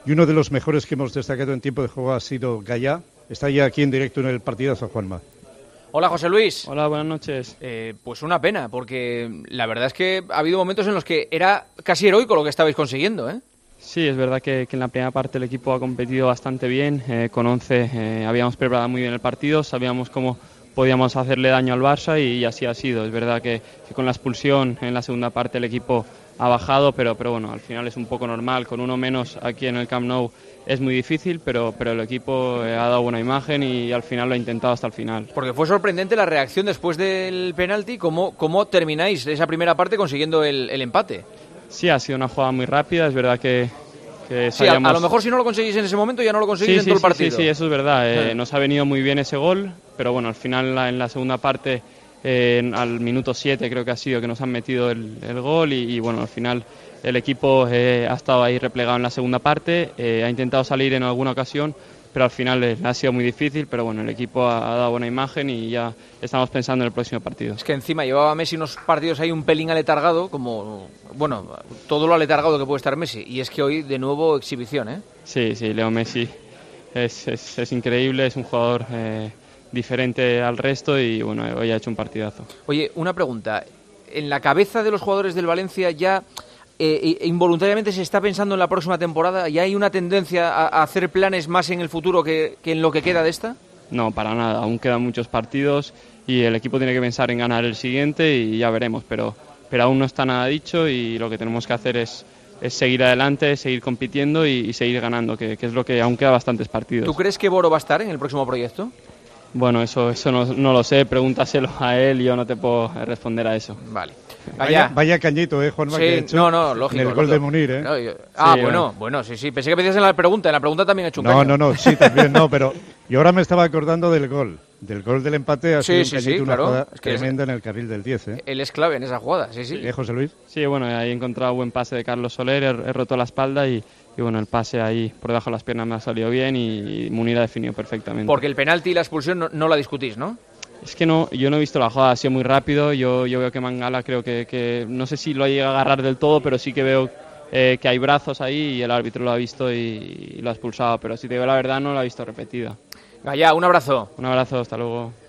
Y uno de los mejores que hemos destacado en tiempo de juego ha sido Gallá. Está ya aquí en directo en el partidazo, Juanma. Hola, José Luis. Hola, buenas noches. Pues una pena, porque la verdad es que ha habido momentos en los que era casi heroico lo que estabais consiguiendo, ¿eh? Sí, es verdad que en la primera parte el equipo ha competido bastante bien. Con 11 habíamos preparado muy bien el partido, sabíamos cómo podíamos hacerle daño al Barça y así ha sido. Es verdad que con la expulsión en la segunda parte el equipo ha bajado, pero bueno, al final es un poco normal. Con uno menos aquí en el Camp Nou es muy difícil, pero el equipo ha dado buena imagen y al final lo ha intentado hasta el final. Porque fue sorprendente la reacción después del penalti, cómo termináis esa primera parte consiguiendo el empate. Sí, ha sido una jugada muy rápida, es verdad que sí, a lo mejor si no lo conseguís en ese momento ya no lo conseguís en todo el partido. Sí, eso es verdad. Nos ha venido muy bien ese gol, pero bueno, al final en la segunda parte, al minuto 7 creo que ha sido que nos han metido el gol y bueno, al final el equipo ha estado ahí replegado en la segunda parte, ha intentado salir en alguna ocasión, pero al final ha sido muy difícil, pero bueno, el equipo ha dado buena imagen y ya estamos pensando en el próximo partido. Es que encima llevaba Messi unos partidos ahí un pelín aletargado, como, bueno, todo lo aletargado que puede estar Messi, y es que hoy de nuevo exhibición, ¿eh? Sí, Leo Messi es increíble, es un jugador diferente al resto y bueno, hoy ha hecho un partidazo. Oye, una pregunta, ¿en la cabeza de los jugadores del Valencia ya involuntariamente se está pensando en la próxima temporada? ¿Ya hay una tendencia a hacer planes más en el futuro que en lo que queda de esta? No, para nada, aún quedan muchos partidos y el equipo tiene que pensar en ganar el siguiente y ya veremos, pero aún no está nada dicho y lo que tenemos que hacer es seguir adelante, seguir compitiendo y seguir ganando, que es lo que aún queda bastantes partidos. ¿Tú crees que Boro va a estar en el próximo proyecto? Bueno, eso no lo sé, pregúntaselo a él, yo no te puedo responder a eso. Vale. Vaya cañito, Juanma, sí, que ha hecho lógico, en el gol de Munir, ¿eh? No, bueno, sí. Pensé que me decías en la pregunta también he hecho un caño. No, sí, también no, pero yo ahora me estaba acordando del gol del empate, ha sido un cañito, una jugada tremenda en el carril del 10, ¿eh? Él es clave en esa jugada, sí. José Luis. Sí, bueno, ahí he encontrado buen pase de Carlos Soler, he roto la espalda y bueno, el pase ahí por debajo de las piernas me ha salido bien y Munir ha definido perfectamente. Porque el penalti y la expulsión no la discutís, ¿no? Es que yo no he visto la jugada, ha sido muy rápido, yo veo que Mangala creo que no sé si lo ha llegado a agarrar del todo, pero sí que veo que hay brazos ahí y el árbitro lo ha visto y lo ha expulsado, pero si te digo la verdad no lo ha visto repetida. Gallá, un abrazo. Un abrazo, hasta luego.